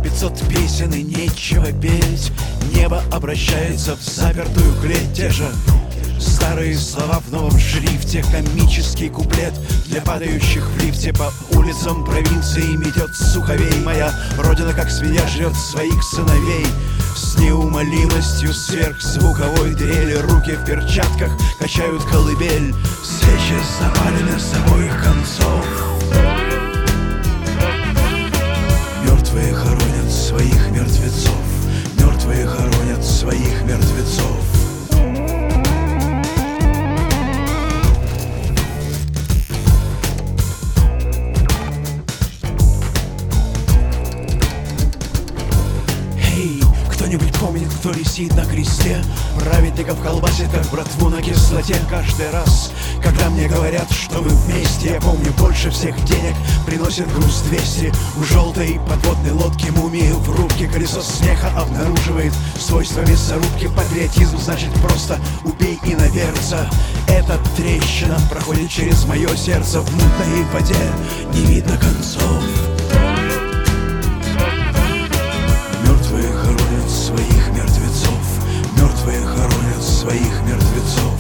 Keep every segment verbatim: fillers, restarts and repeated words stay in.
Пятьсот песен и нечего петь. Небо обращается в запертую клеть. Те же старые слова в новом шрифте. Комический куплет для падающих в лифте. По улицам провинции метет суховей. Моя родина, как свинья, жрет своих сыновей. С неумолимостью сверхзвуковой дрели. Руки в перчатках качают колыбель. Свечи запалены с обоих концов. Мертвые хоронят своих мертвецов. Мертвые хоронят своих мертвецов. Кто-нибудь помнит, кто висит на кресте? Праведников колбасит, как братву на кислоте. Каждый раз, когда мне говорят, что мы вместе, я помню, больше всех денег приносит груз двести. У желтой подводной лодки мумии в рубке. Колесо смеха обнаруживает свойства мясорубки. Патриотизм значит просто убей иноверца. Эта трещина проходит через мое сердце. В мутной воде не видно концов. Мертвые хоронят своих мертвецов. Мертвые хоронят своих мертвецов.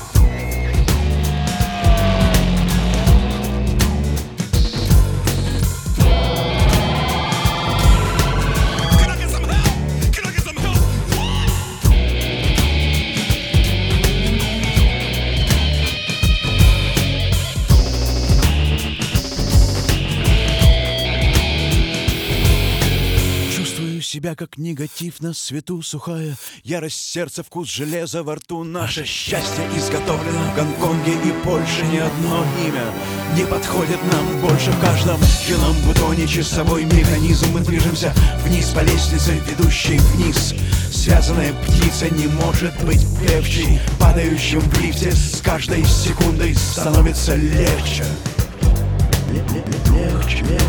Себя как негатив на свету сухая. Ярость сердца, вкус железа во рту. Наше счастье изготовлено в Гонконге, и больше ни одно имя не подходит нам больше. В каждом юном бутоне часовой механизм. Мы движемся вниз по лестнице, ведущей вниз. Связанная птица не может быть певчей. Падающим в лифте с каждой секундой становится легче. Легче.